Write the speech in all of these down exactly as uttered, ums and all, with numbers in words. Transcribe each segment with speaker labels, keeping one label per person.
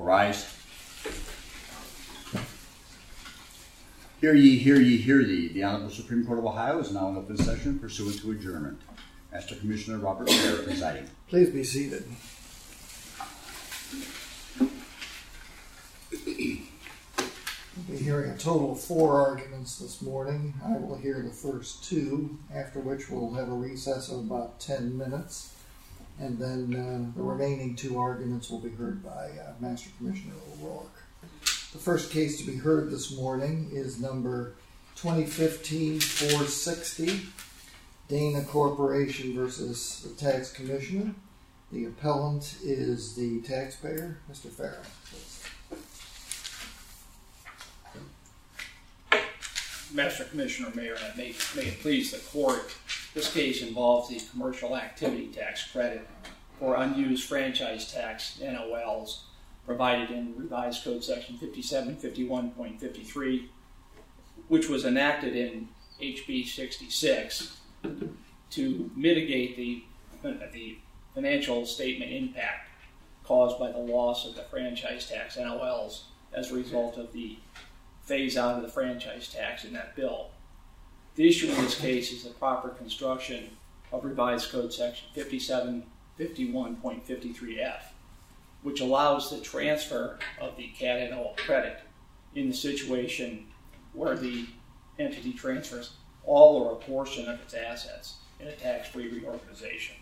Speaker 1: rise. Hear ye, hear ye, hear ye. The Honorable Supreme Court of Ohio is now in open session pursuant to adjournment. Master Commissioner Robert Mayer presiding.
Speaker 2: Please be seated. We'll be hearing a total of four arguments this morning. I will hear the first two, after which we'll have a recess of about ten minutes. And then uh, the remaining two arguments will be heard by uh, Master Commissioner O'Rourke. The first case to be heard this morning is number twenty fifteen four sixty, Dana Corporation versus the Tax Commissioner. The appellant is the taxpayer, Mister Farrell.
Speaker 3: Master Commissioner, Mayor, and may, may it please the court, this case involves the commercial activity tax credit for unused franchise tax N O Ls provided in Revised Code Section fifty-seven fifty-one point fifty-three, which was enacted in H B sixty-six to mitigate the, the financial statement impact caused by the loss of the franchise tax N O Ls as a result of the phase out of the franchise tax in that bill. The issue in this case is the proper construction of Revised Code Section fifty-seven fifty-one point fifty-three F, which allows the transfer of the C A T N O L credit in the situation where the entity transfers all or a portion of its assets in a tax-free reorganization.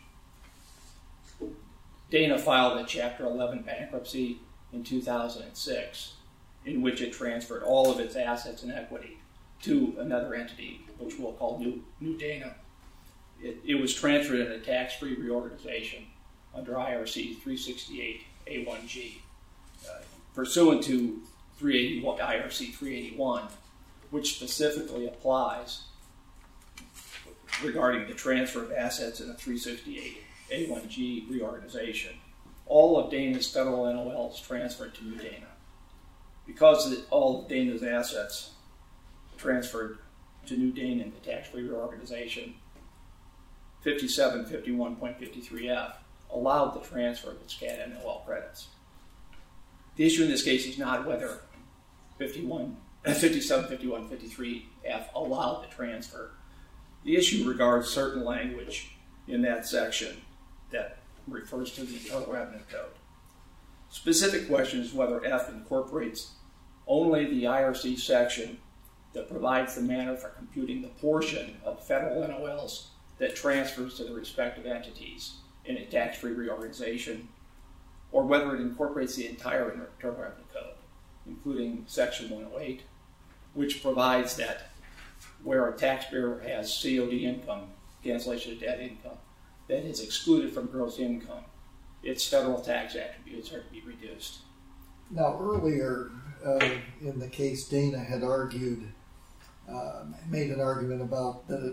Speaker 3: Dana filed a Chapter eleven bankruptcy in two thousand six, in which it transferred all of its assets and equity to another entity, which we'll call New, New Dana. It, it was transferred in a tax-free reorganization under I R C three sixty-eight A one G, uh, pursuant to I R C three eighty-one, which specifically applies regarding the transfer of assets in a three sixty-eight A one G reorganization. All of Dana's federal N O Ls transferred to New Dana. Because the, all of Dana's assets transferred to New Dana in the tax-free reorganization, fifty-seven fifty-one point fifty-three F allowed the transfer of its C A T N O L credits. The issue in this case is not whether fifty-seven fifty-one fifty-three F allowed the transfer. The issue regards certain language in that section that refers to the Internal Revenue Code. Specific question is whether F incorporates only the I R C section that provides the manner for computing the portion of federal N O Ls that transfers to the respective entities in a tax-free reorganization, or whether it incorporates the entire Internal Revenue Code, including Section one oh eight, which provides that where a taxpayer has C O D income, cancellation of debt income, that is excluded from gross income, its federal tax attributes are to be reduced.
Speaker 2: Now, earlier uh, in the case, Dana had argued, uh, made an argument about that it,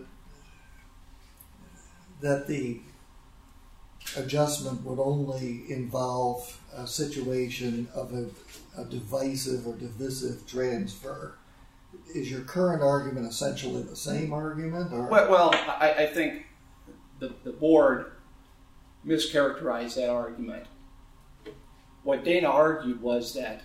Speaker 2: that the adjustment would only involve a situation of a, a divisive or divisive transfer. Is your current argument essentially the same argument? Or?
Speaker 3: Well, well I, I think the, the board mischaracterized that argument. What Dana argued was that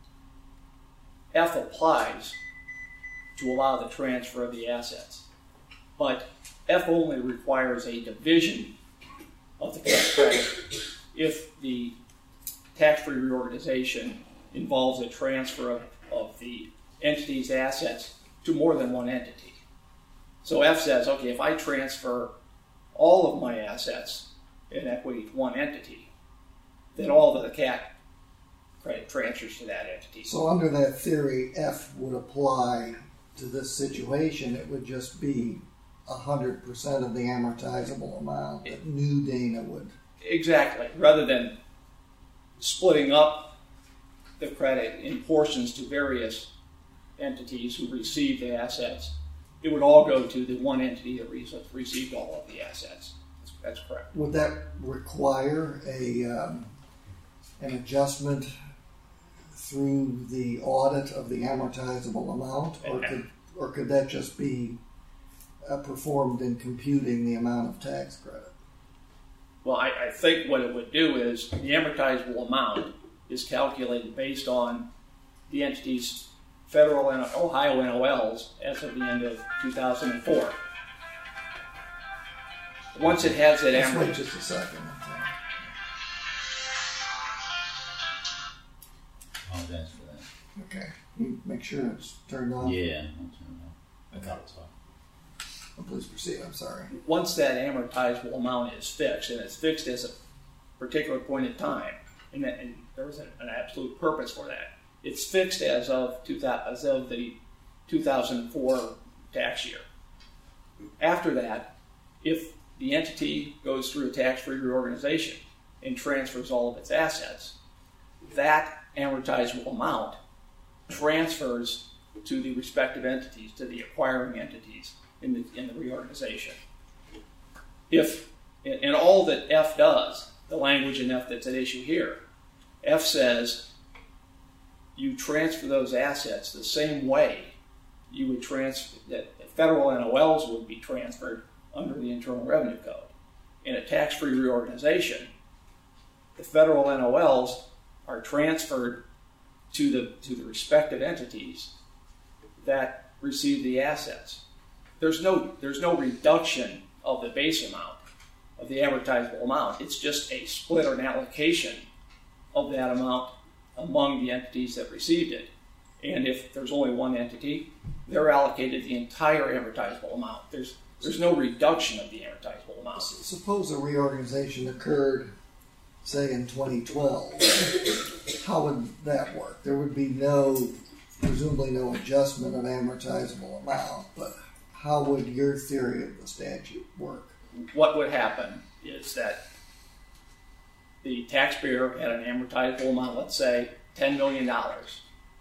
Speaker 3: F applies to allow the transfer of the assets, but F only requires a division of the tax credit if the tax-free reorganization involves a transfer of, of the entity's assets to more than one entity. So F says, okay, if I transfer all of my assets in equity to one entity, then all of the C A T credit transfers to that entity.
Speaker 2: So under that theory, F would apply to this situation. It would just be one hundred percent of the amortizable amount that New Dana would.
Speaker 3: Exactly. Rather than splitting up the credit in portions to various entities who received the assets, it would all go to the one entity that received all of the assets. That's, that's correct.
Speaker 2: Would that require a um, an adjustment through the audit of the amortizable amount, or could or could that just be uh, performed in computing the amount of tax credit?
Speaker 3: Well, I, I think what it would do is the amortizable amount is calculated based on the entity's federal and Ohio N O Ls as of the end of two thousand four. Once it has that
Speaker 2: Let's
Speaker 3: amortized...
Speaker 2: wait just a second.
Speaker 4: Apologize for that.
Speaker 2: Okay. You make sure it's turned on.
Speaker 4: Yeah, I'll turn it off. I thought it was off.
Speaker 2: Oh, please proceed. I'm sorry.
Speaker 3: Once that amortizable amount is fixed, and it's fixed as a particular point in time, and, that, and there was an, an absolute purpose for that. It's fixed as of, two thousand, as of the two thousand four tax year. After that, if the entity goes through a tax-free reorganization and transfers all of its assets, that amortizable amount transfers to the respective entities, to the acquiring entities in the, in the reorganization. If, and all that F does, the language in F that's at issue here, F says you transfer those assets the same way you would transfer, that federal N O Ls would be transferred under the Internal Revenue Code. In a tax-free reorganization, the federal N O Ls are transferred to the to the respective entities that receive the assets. There's no there's no reduction of the base amount, of the amortizable amount. It's just a split or an allocation of that amount among the entities that received it. And if there's only one entity, they're allocated the entire amortizable amount. There's there's no reduction of the amortizable amount.
Speaker 2: Suppose a reorganization occurred, say, in twenty twelve. How would that work? There would be no, presumably no adjustment of amortizable amount, but how would your theory of the statute work?
Speaker 3: What would happen is that the taxpayer had an amortizable amount, let's say ten million dollars,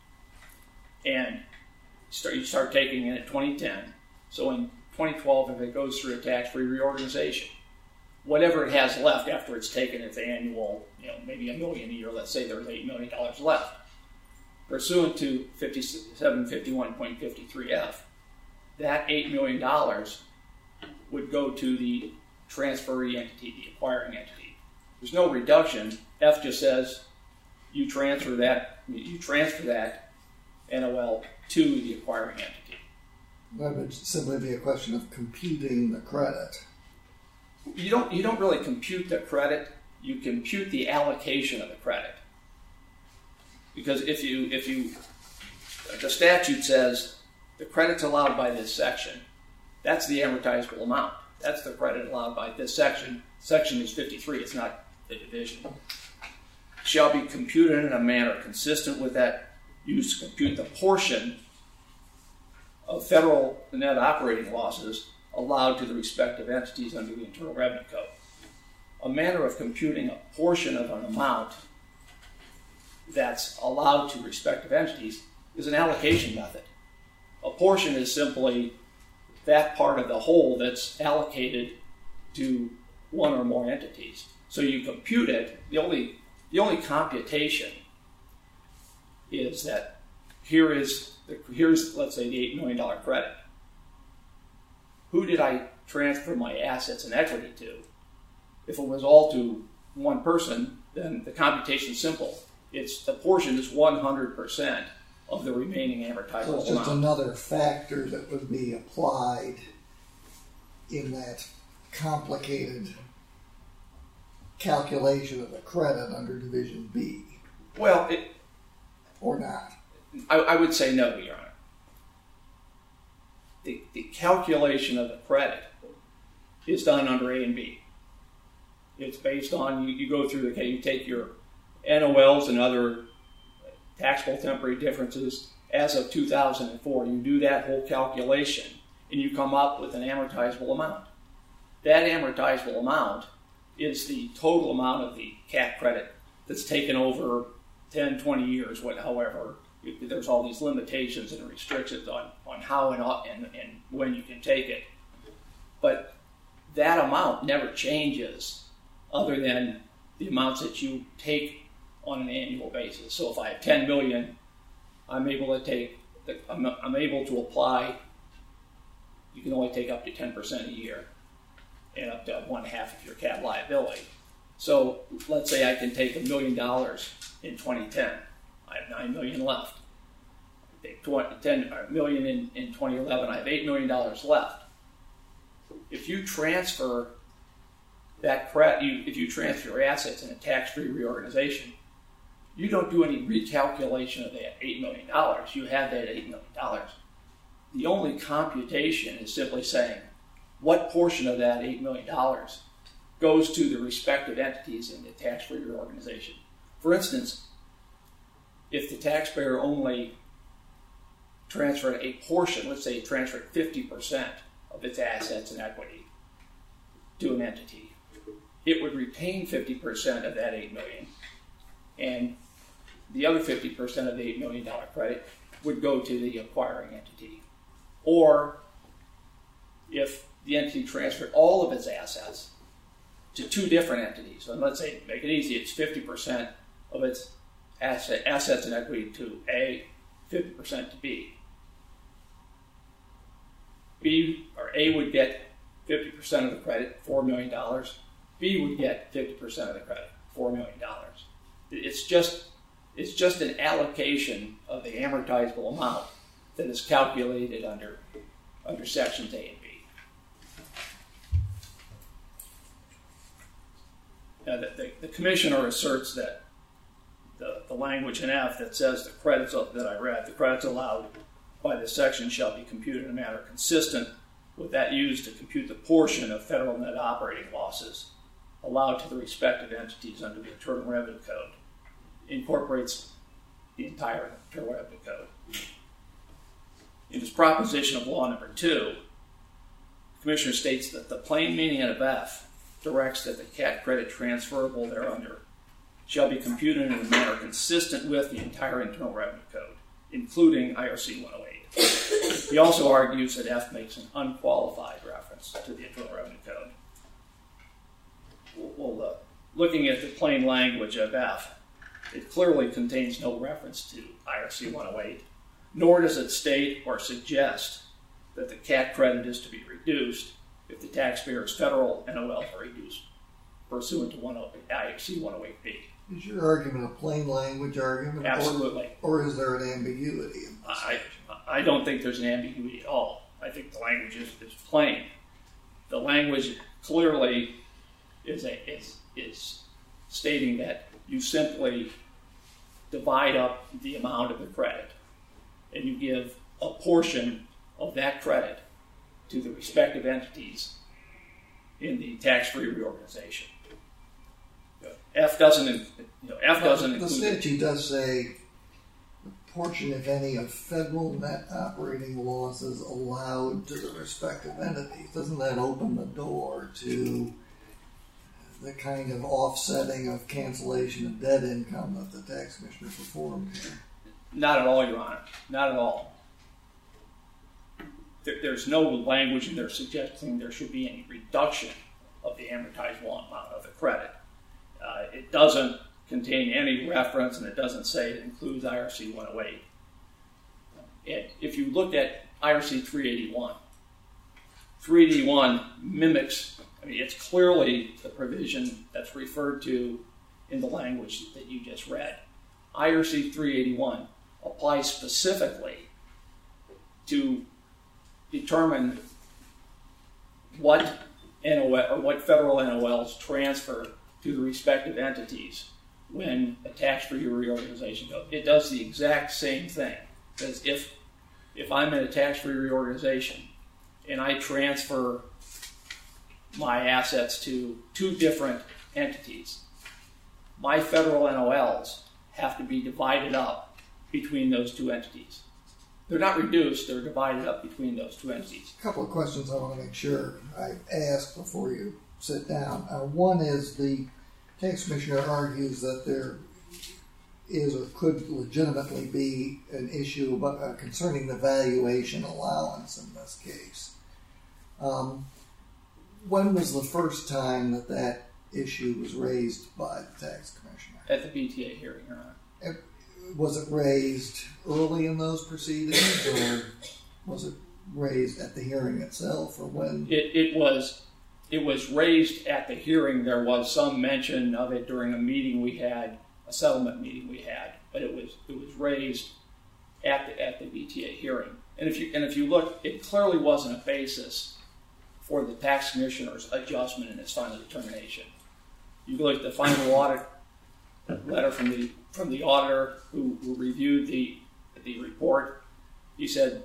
Speaker 3: and start, you start taking it at twenty ten. So in twenty twelve, if it goes through a tax-free reorganization, whatever it has left after it's taken its annual, you know, maybe a million a year, let's say there's eight million dollars left, pursuant to fifty-seven fifty-one point five three F, that eight million dollars would go to the transferee entity, the acquiring entity. There's no reduction. F just says you transfer that, you transfer that N O L to the acquiring entity.
Speaker 2: That would simply be a question of computing the credit.
Speaker 3: You don't you don't really compute the credit. You compute the allocation of the credit. Because if you if you the statute says the credit's allowed by this section, that's the amortizable amount. That's the credit allowed by this section. Section is fifty-three. It's not the division. Shall be computed in a manner consistent with that. Used to compute the portion of federal net operating losses allowed to the respective entities under the Internal Revenue Code. A manner of computing a portion of an amount that's allowed to respective entities is an allocation method. A portion is simply that part of the whole that's allocated to one or more entities. So you compute it. The only, the only computation is that here is, the, here's, let's say, the eight million dollars credit. Who did I transfer my assets and equity to? If it was all to one person, then the computation is simple. It's, the portion is one hundred percent of the remaining amortizable
Speaker 2: So it's just
Speaker 3: amount.
Speaker 2: another factor that would be applied in that complicated calculation of the credit under Division B,
Speaker 3: Well, it,
Speaker 2: or not.
Speaker 3: I, I would say no, Your Honor. The, the calculation of the credit is done under A and B. It's based on, you, you go through, okay, you take your N O Ls and other taxable temporary differences as of two thousand four. You do that whole calculation, and you come up with an amortizable amount. That amortizable amount is the total amount of the C A T credit that's taken over ten, twenty years, what, however. There's all these limitations and restrictions on, on how and, and, and when you can take it. But that amount never changes other than the amounts that you take on an annual basis. So if I have ten million dollars, I'm able to take, I'm, I'm able to apply, you can only take up to ten percent a year and up to one half of your C A T liability. So let's say I can take a million dollars in twenty ten. I have nine million left. I take twenty, ten a million in, in twenty eleven. I have eight million dollars left. If you transfer that credit, you, if you transfer your assets in a tax-free reorganization, you don't do any recalculation of that eight million dollars. You have that eight million dollars. The only computation is simply saying what portion of that eight million dollars goes to the respective entities in the tax-free reorganization. For instance, if the taxpayer only transferred a portion, let's say it transferred fifty percent of its assets and equity to an entity, it would retain fifty percent of that eight million dollars, and the other fifty percent of the eight million dollars credit would go to the acquiring entity. Or if the entity transferred all of its assets to two different entities, and let's say, make it easy, it's fifty percent of its asset, assets and equity to A, fifty percent to B. B or A would get fifty percent of the credit, four million dollars. B would get fifty percent of the credit, four million dollars. It's just, it's just an allocation of the amortizable amount that is calculated under, under sections A and B. Now, the, the, the commissioner asserts that the, the language in F that says the credits that I read, the credits allowed by this section shall be computed in a manner consistent with that used to compute the portion of federal net operating losses allowed to the respective entities under the Internal Revenue Code, incorporates the entire Internal Revenue Code. In his proposition of law number two, the commissioner states that the plain meaning of F directs that the C A T credit transferable thereunder shall be computed in a manner consistent with the entire Internal Revenue Code, including I R C one oh eight. He also argues that F makes an unqualified reference to the Internal Revenue Code. Well, uh, looking at the plain language of F, it clearly contains no reference to I R C one oh eight, nor does it state or suggest that the C A T credit is to be reduced if the taxpayer's federal N O Ls are reduced pursuant to I R C one oh eight B.
Speaker 2: Is your argument a plain language argument?
Speaker 3: Absolutely.
Speaker 2: Or, or is there an ambiguity in this?
Speaker 3: I, I don't think there's an ambiguity at all. I think the language is, is plain. The language clearly is, a, is, is stating that you simply divide up the amount of the credit and you give a portion of that credit to the respective entities in the tax-free reorganization. F doesn't, you know, F doesn't
Speaker 2: the
Speaker 3: include.
Speaker 2: The statute does say the portion, if any, of federal net operating losses allowed to the respective entities. Doesn't that open the door to the kind of offsetting of cancellation of debt income that the tax commissioner performed here?
Speaker 3: Not at all, Your Honor. Not at all. There, there's no language in there suggesting there should be any reduction of the amortizable amount of the credit. Uh, it doesn't contain any reference, and it doesn't say it includes I R C one oh eight. And if you look at I R C three eighty-one, three eighty-one mimics, I mean, it's clearly the provision that's referred to in the language that you just read. I R C three eighty-one applies specifically to determine what N O L or what federal N O Ls transfer to the respective entities when a tax-free reorganization goes. It does the exact same thing. Because if if I'm in a tax-free reorganization and I transfer my assets to two different entities, my federal N O Ls have to be divided up between those two entities. They're not reduced, they're divided up between those two entities.
Speaker 2: A couple of questions I want to make sure I ask before you sit down. Uh, one is the tax commissioner argues that there is or could legitimately be an issue about, uh, concerning the valuation allowance in this case. Um, when was the first time that that issue was raised by the tax commissioner?
Speaker 3: At the B T A hearing, Your Honor.
Speaker 2: It, was it raised early in those proceedings, or was it raised at the hearing itself, or when?
Speaker 3: It, it was it was raised at the hearing. There was some mention of it during a meeting we had, a settlement meeting we had, but it was it was raised at the at the B T A hearing. And if you and if you look, it clearly wasn't a basis for the tax commissioner's adjustment in his final determination. You look at the final audit letter from the from the auditor who, who reviewed the the report. He said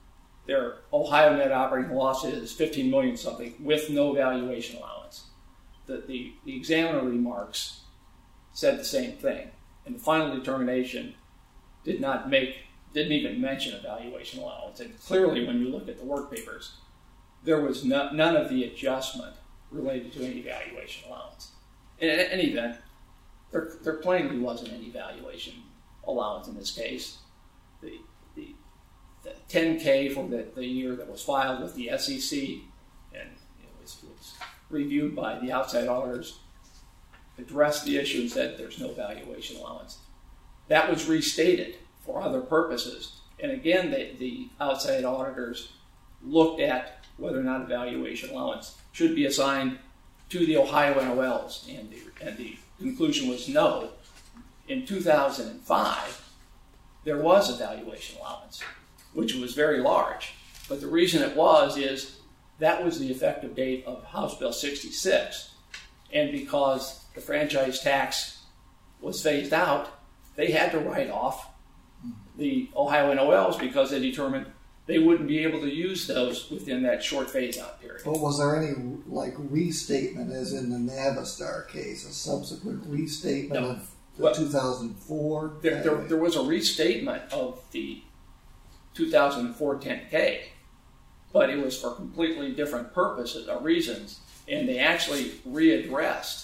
Speaker 3: their Ohio net operating loss is fifteen million something with no valuation allowance. The, the the examiner remarks said the same thing, and the final determination did not make didn't even mention a valuation allowance. And clearly, when you look at the work papers, there was no, none of the adjustment related to any valuation allowance. In any event, there, there plainly wasn't any valuation allowance in this case. The, the, the ten K for the, the year that was filed with the S E C and it was, was reviewed by the outside auditors addressed the issue and said there's no valuation allowance. That was restated for other purposes. And again, the, the outside auditors looked at whether or not a valuation allowance should be assigned to the Ohio N O Ls, and the, and the conclusion was no. In two thousand five, there was a valuation allowance, which was very large. But the reason it was is that was the effective date of House Bill sixty-six. And because the franchise tax was phased out, they had to write off the Ohio N O Ls because they determined they wouldn't be able to use those within that short phase-out period.
Speaker 2: But was there any like restatement, as in the Navistar case, a subsequent restatement
Speaker 3: No.
Speaker 2: of the
Speaker 3: Well,
Speaker 2: two thousand four?
Speaker 3: There, there, there was a restatement of the two thousand four ten K, but it was for completely different purposes or reasons, and they actually readdressed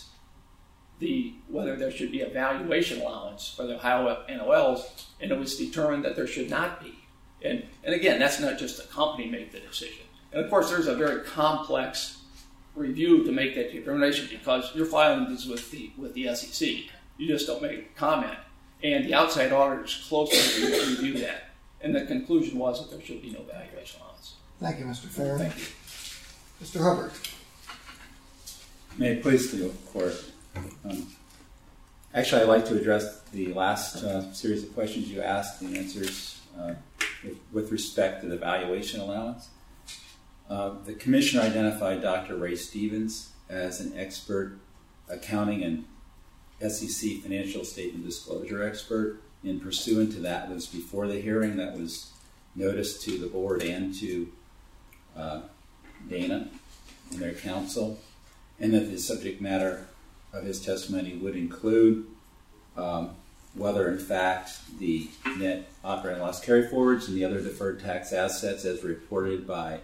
Speaker 3: the whether there should be a valuation allowance for the Ohio N O Ls, and it was determined that there should not be. And, and again, that's not just the company make the decision. And of course, there's a very complex review to make that determination because you're filing this with the with the S E C. You just don't make a comment. And the outside auditors closely review that. And the conclusion was that there should be no valuation allowance.
Speaker 2: Thank you, Mister Farron.
Speaker 3: Thank you.
Speaker 2: Mister Hubbard.
Speaker 4: May it please the court. Um, actually, I'd like to address the last uh, series of questions you asked, the answers uh, with, with respect to the valuation allowance. Uh, the commissioner identified Doctor Ray Stevens as an expert accounting and S E C financial statement disclosure expert. In pursuant to that, was before the hearing, that was noticed to the board and to uh, Dana and their counsel, and that the subject matter of his testimony would include um, whether, in fact, the net operating loss carryforwards and the other deferred tax assets, as reported by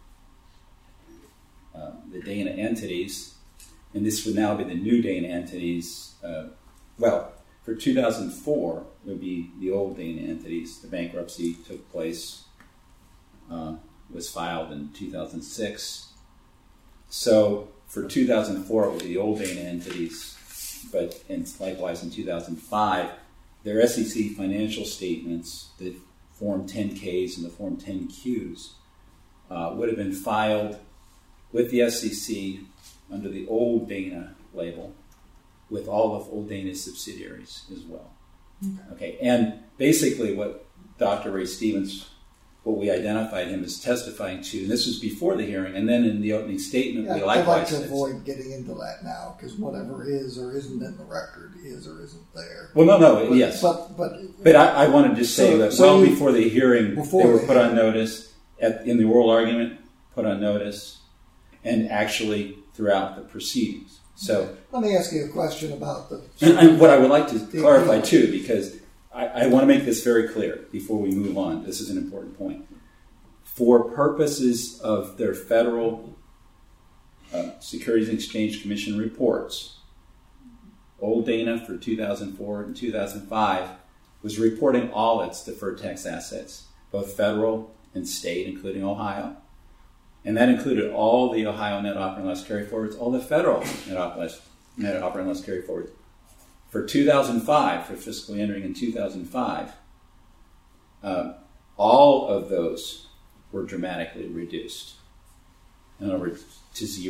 Speaker 4: uh, the Dana entities, and this would now be the new Dana entities. Uh, well, for two thousand four, it would be the old Dana entities. The bankruptcy took place, uh, was filed in two thousand six. So for two thousand four, it would be the old Dana entities, but and likewise in two thousand five, their S E C financial statements, the Form ten Ks and the Form ten Qs, uh, would have been filed with the S E C under the old Dana label, with all of old Dana's subsidiaries as well. Okay, okay. And basically what Doctor Ray Stevens, what we identified him as testifying to, and this was before the hearing, and then in the opening statement,
Speaker 2: Yeah,
Speaker 4: we
Speaker 2: I'd
Speaker 4: likewise
Speaker 2: like to
Speaker 4: said-
Speaker 2: avoid getting into that now, because whatever is or isn't in the record is or isn't there.
Speaker 4: Well, no, no,
Speaker 2: But,
Speaker 4: yes.
Speaker 2: But, but,
Speaker 4: But I, I want to just say
Speaker 2: So-
Speaker 4: that
Speaker 2: so
Speaker 4: well
Speaker 2: you-
Speaker 4: before the hearing,
Speaker 2: before
Speaker 4: they were
Speaker 2: the
Speaker 4: put on
Speaker 2: hearing.
Speaker 4: notice, at, in the oral argument, put on notice, and actually throughout the proceedings. So,
Speaker 2: let me ask you a question about the...
Speaker 4: and, and what I would like to
Speaker 2: The
Speaker 4: clarify
Speaker 2: appeal.
Speaker 4: too, because I, I want to make this very clear before we move on. This is an important point. For purposes of their federal uh, Securities and Exchange Commission reports, Old Dana for two thousand four and two thousand five was reporting all its deferred tax assets, both federal and state, including Ohio. And that included all the Ohio net operating loss carryforwards, all the federal net operating loss, net operating loss carryforwards. For two thousand five, for fiscal year entering in two thousand five, uh, all of those were dramatically reduced. In other words, to zero.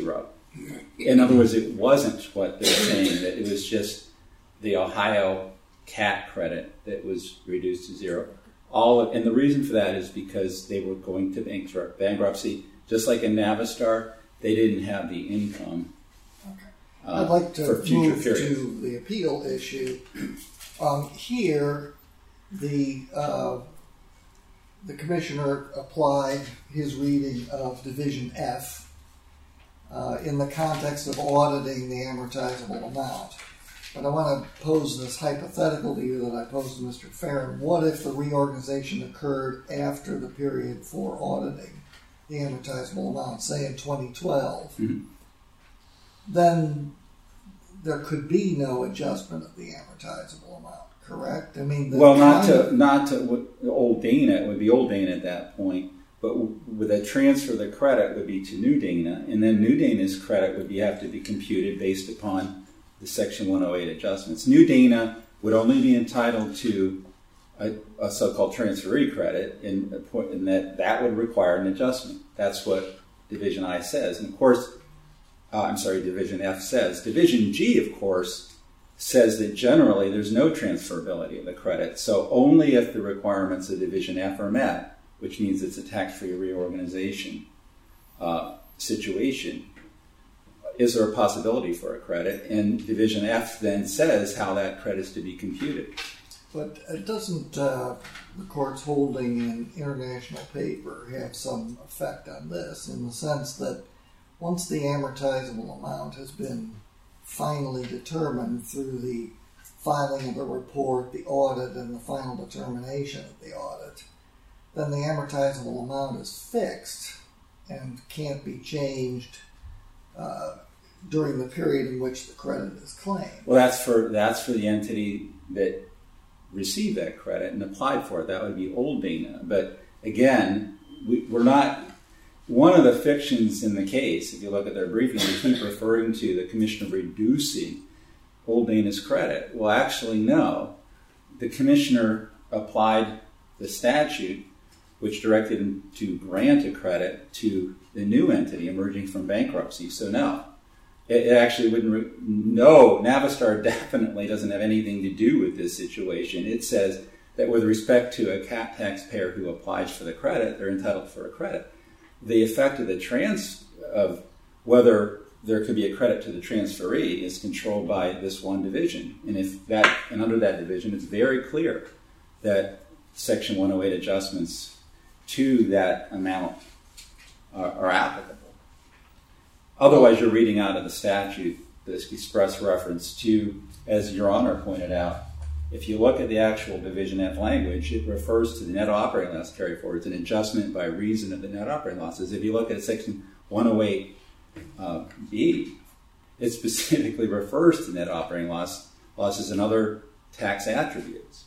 Speaker 4: In other words, it wasn't what they're saying, that it was just the Ohio C A T credit that was reduced to zero. All of, and the reason for that is because they were going to bankrupt, bankruptcy. Just like in Navistar, they didn't have the income.
Speaker 2: Okay.
Speaker 4: Uh,
Speaker 2: I'd like to
Speaker 4: for future
Speaker 2: move
Speaker 4: periods.
Speaker 2: to the appeal issue. Um, here, the uh, the commissioner applied his reading of Division F uh, in the context of auditing the amortizable amount. But I want to pose this hypothetical to you that I posed to Mister Farron. What if the reorganization occurred after the period for auditing the amortizable amount, say in twenty twelve? Mm-hmm. Then there could be no adjustment of the amortizable amount, correct? I mean, the
Speaker 4: well, not
Speaker 2: kind
Speaker 4: to
Speaker 2: of,
Speaker 4: not to old Dana. It would be old Dana at that point. But with a transfer, the credit would be to New Dana, and then New Dana's credit would be have to be computed based upon the Section one oh eight adjustments. New Dana would only be entitled to a, a so-called transferee credit, and, and that that would require an adjustment. That's what Division I says, and of course. Uh, I'm sorry, Division F says. Division G, of course, says that generally there's no transferability of the credit. So only if the requirements of Division F are met, which means it's a tax-free reorganization uh, situation, is there a possibility for a credit. And Division F then says how that credit is to be computed.
Speaker 2: But it doesn't uh, the court's holding in international paper have some effect on this in the sense that once the amortizable amount has been finally determined through the filing of the report, the audit, and the final determination of the audit, then the amortizable amount is fixed and can't be changed uh, during the period in which the credit is claimed.
Speaker 4: Well, that's for that's for the entity that received that credit and applied for it. That would be old Dana. But again, we, we're not... One of the fictions in the case, if you look at their briefing, they keep referring to the commissioner reducing old Dana's credit. Well, actually, no. The commissioner applied the statute which directed him to grant a credit to the new entity emerging from bankruptcy. So, no. It, it actually wouldn't... Re- no, Navistar definitely doesn't have anything to do with this situation. It says that with respect to a C A T taxpayer who applies for the credit, they're entitled for a credit. The effect of the trans of whether there could be a credit to the transferee is controlled by this one division, and if that and under that division, it's very clear that Section one oh eight adjustments to that amount are, are applicable. Otherwise, you're reading out of the statute this express reference to, as Your Honor pointed out. If you look at the actual Division F language, it refers to the net operating loss carry forward. It's an adjustment by reason of the net operating losses. If you look at Section one oh eight uh, B, it specifically refers to net operating loss losses and other tax attributes.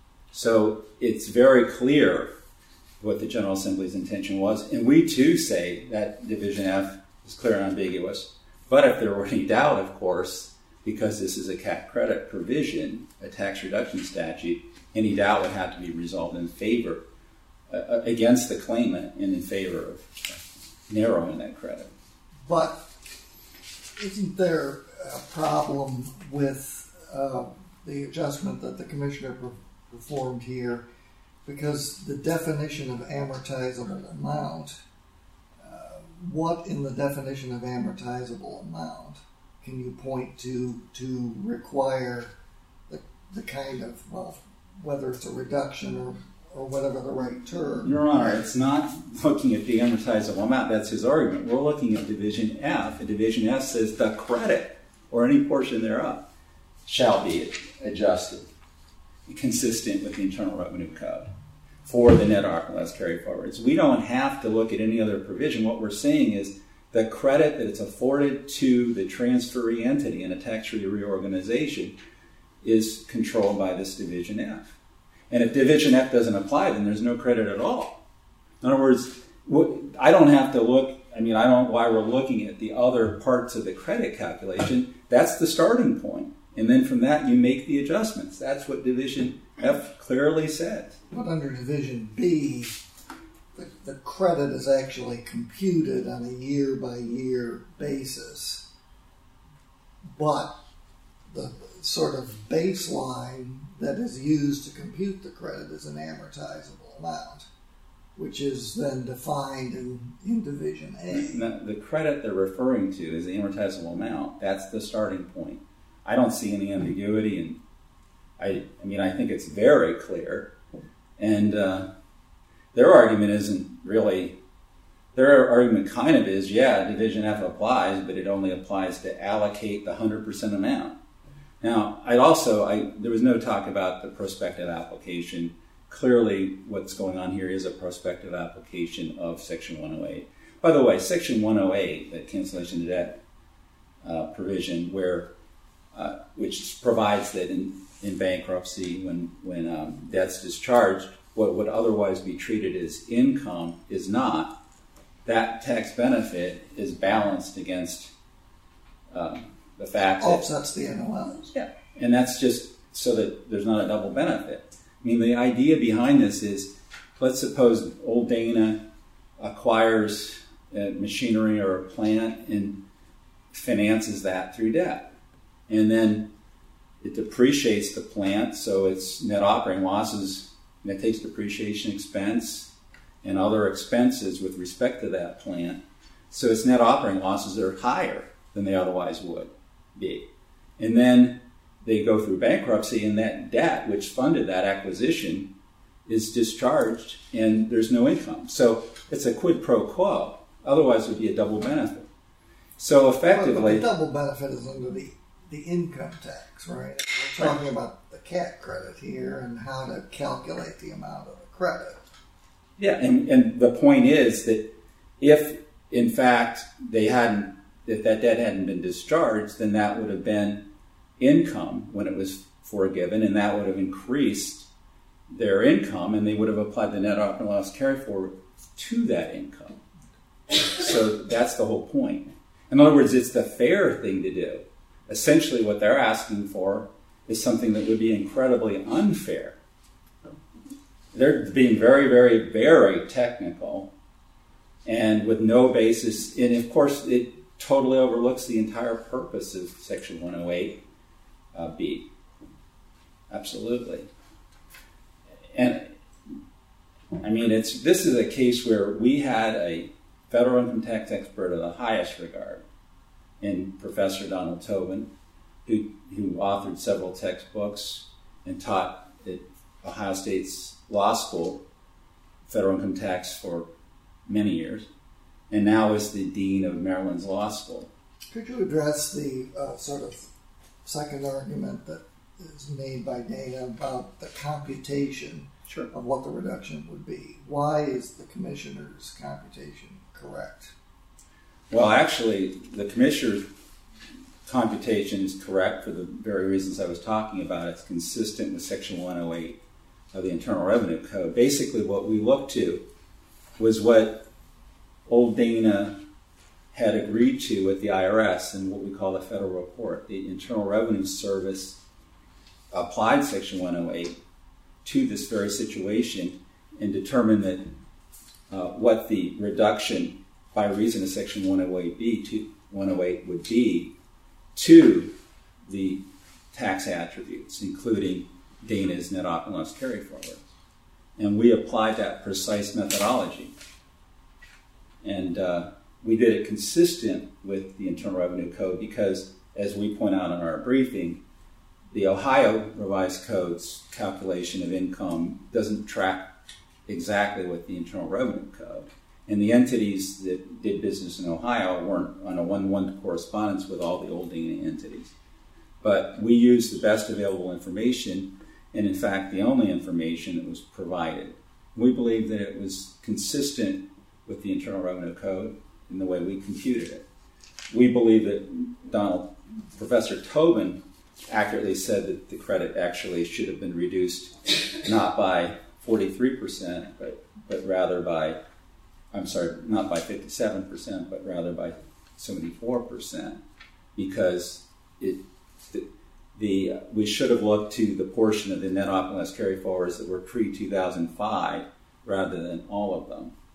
Speaker 4: So it's very clear what the General Assembly's intention was. And we too say that Division F is clear and ambiguous. But if there were any doubt, of course, because this is a C A T credit provision, a tax reduction statute, any doubt would have to be resolved in favor, uh, against the claimant and in favor of narrowing that credit.
Speaker 2: But isn't there a problem with uh, the adjustment that the commissioner performed here? Because the definition of amortizable amount, uh, what in the definition of amortizable amount can you point to to require the, the kind of, well, whether it's a reduction or, or whatever the right term?
Speaker 4: Your Honor, it's not looking at the amortizable amount. That's his argument. We're looking at Division F. And Division F says the credit, or any portion thereof, shall be adjusted, consistent with the Internal Revenue Code, for the net operating loss carry forwards. We don't have to look at any other provision. What we're saying is the credit that it's afforded to the transferee entity in a tax-free reorganization is controlled by this Division F. And if Division F doesn't apply, then there's no credit at all. In other words, I don't have to look, I mean, I don't know why we're looking at the other parts of the credit calculation. That's the starting point. And then from that, you make the adjustments. That's what Division F clearly says.
Speaker 2: But under Division B, the, the credit is actually computed on a year-by-year basis, but the sort of baseline that is used to compute the credit is an amortizable amount, which is then defined in, in Division A.
Speaker 4: Now, the credit they're referring to is the amortizable amount. That's the starting point. I don't see any ambiguity, and I, I mean, I think it's very clear. And uh, their argument isn't really, their argument kind of is, yeah, Division F applies, but it only applies to allocate the one hundred percent amount. Now, I'd also, I, there was no talk about the prospective application. Clearly, what's going on here is a prospective application of Section one oh eight. By the way, Section one oh eight, the cancellation of debt uh, provision, where uh, which provides that in, in bankruptcy, when when um, debt's discharged, what would otherwise be treated as income is not. That tax benefit is balanced against um, the fact that
Speaker 2: Offsets the N O Ls.
Speaker 4: yeah, and that's just so that there's not a double benefit. I mean, the idea behind this is, let's suppose Old Dana acquires a machinery or a plant and finances that through debt. And then it depreciates the plant, so its net operating losses, and it takes depreciation expense and other expenses with respect to that plant. So its net operating losses are higher than they otherwise would be. And then they go through bankruptcy, and that debt which funded that acquisition is discharged, and there's no income. So it's a quid pro quo. Otherwise, it would be a double benefit. So effectively,
Speaker 2: But the double benefit is under the, the income tax, right? We're talking about the C A T credit here and how to calculate the amount of the credit.
Speaker 4: yeah, and, and the point is that if, in fact, they hadn't, if that debt hadn't been discharged, then that would have been income when it was forgiven, and that would have increased their income, and they would have applied the net operating loss carry forward to that income. So that's the whole point. In other words, it's the fair thing to do. Essentially, what they're asking for is something that would be incredibly unfair. They're being very, very, very technical and with no basis. And of course, it totally overlooks the entire purpose of Section one oh eight uh, B. Absolutely. And I mean, it's this is a case where we had a federal income tax expert of the highest regard in Professor Donald Tobin, who, who authored several textbooks and taught at Ohio State's law school federal income tax for many years, and now is the dean of Maryland's law school.
Speaker 2: Could you address the uh, sort of second argument that is made by Dana about the computation
Speaker 4: Sure.
Speaker 2: of what the reduction would be? Why is the commissioner's computation correct?
Speaker 4: Well, actually, the commissioner's computation is correct for the very reasons I was talking about. It's consistent with Section one oh eight of the Internal Revenue Code. Basically, what we looked to was what Old Dana had agreed to with the I R S in what we call the federal report. The Internal Revenue Service applied Section one oh eight to this very situation and determined that uh, what the reduction by reason of Section one oh eight B to one oh eight would be to the tax attributes, including Dana's net operating loss carry forward. And we applied that precise methodology. And uh, we did it consistent with the Internal Revenue Code because, as we point out in our briefing, the Ohio Revised Code's calculation of income doesn't track exactly with the Internal Revenue Code. And the entities that did business in Ohio weren't on a one-to-one correspondence with all the Old Dana entities. But we used the best available information, and in fact, the only information that was provided. We believe that it was consistent with the Internal Revenue Code in the way we computed it. We believe that Donald, Professor Tobin accurately said that the credit actually should have been reduced not by forty-three percent, but, but rather by, I'm sorry, not by fifty-seven percent, but rather by seventy-four percent, because it the, the uh, we should have looked to the portion of the net operating loss carry forwards that were pre two thousand five rather than all of them.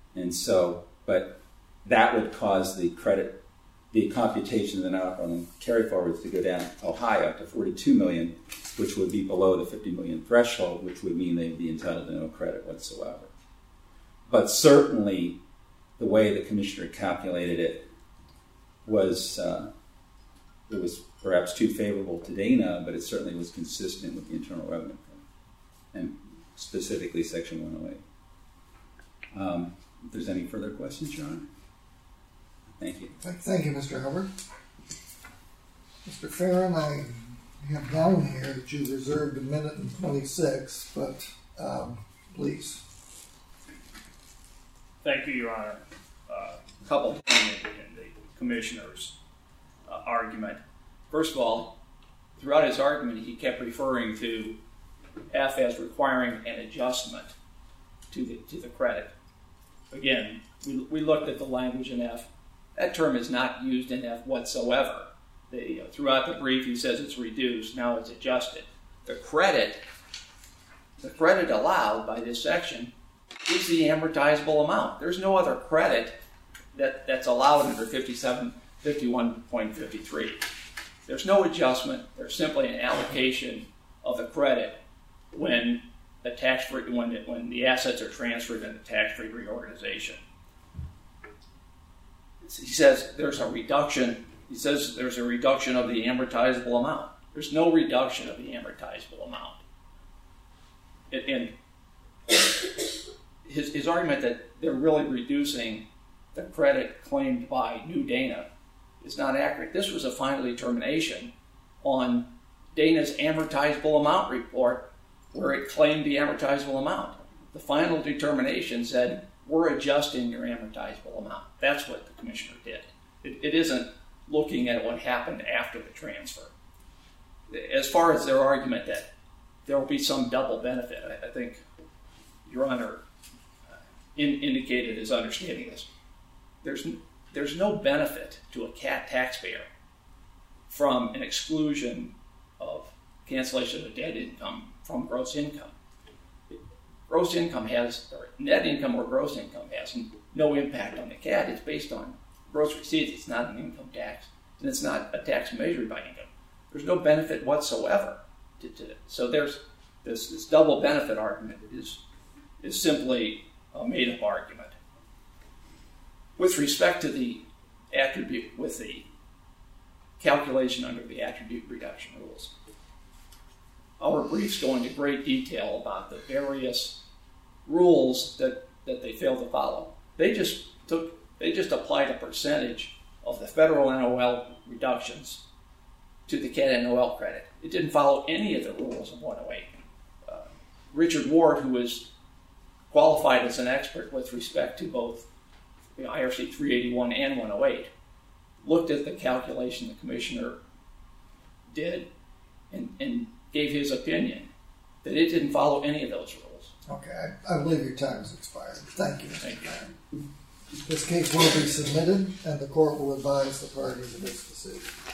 Speaker 4: And so, but that would cause the credit, the computation of the non-operating carry forwards to go down oh, high up to forty-two million, which would be below the fifty million threshold, which would mean they'd be entitled to no credit whatsoever. But certainly, the way the commissioner calculated it was uh, it was perhaps too favorable to Dana, but it certainly was consistent with the Internal Revenue Code, and specifically Section one oh eight. Um, if there's any further questions, Your Honor? Thank you.
Speaker 2: Thank you, Mister Hubbard. Mister Farron, I have down here that you reserved a minute and twenty-six, but um, please.
Speaker 3: Thank you, Your Honor. Uh, a couple of things in the commissioner's uh, argument. First of all, throughout his argument, he kept referring to F as requiring an adjustment to the to the credit. Again, we, we looked at the language in F. That term is not used in F whatsoever. The, you know, throughout the brief, he says it's reduced. Now it's adjusted. The credit, the credit allowed by this section is the amortizable amount. There's no other credit that, that's allowed under fifty-seven fifty-one point fifty-three. There's no adjustment. There's simply an allocation of the credit when the tax-free when it, when the assets are transferred in a tax-free reorganization. He says there's a reduction. He says there's a reduction of the amortizable amount. There's no reduction of the amortizable amount. And his, his argument that they're really reducing the credit claimed by New Dana is not accurate. This was a final determination on Dana's amortizable amount report where it claimed the amortizable amount. The final determination said, we're adjusting your amortizable amount. That's what the commissioner did. It, it isn't looking at what happened after the transfer. As far as their argument that there will be some double benefit, I, I think Your Honor uh, in, indicated his understanding this. There's, there's no benefit to a C A T taxpayer from an exclusion of cancellation of debt income from gross income. Gross income has, or net income or gross income has no impact on the C A T. It's based on gross receipts. It's not an income tax, and it's not a tax measured by income. There's no benefit whatsoever to, to it. So there's this, this double benefit argument is, is simply a made-up argument. With respect to the attribute, with the calculation under the attribute reduction rules, our briefs go into great detail about the various rules that, that they failed to follow. They just took, they just applied a percentage of the federal N O L reductions to the C A T N O L credit. It didn't follow any of the rules of one oh eight. Uh, Richard Ward, who is qualified as an expert with respect to both the I R C three eighty-one and one oh eight, looked at the calculation the commissioner did and, and gave his opinion that it didn't follow any of those rules.
Speaker 2: Okay, I, I believe your time has expired. Thank you, Mister
Speaker 3: Thank you.
Speaker 2: Farron. This case will be submitted, and the court will advise the parties of its decision.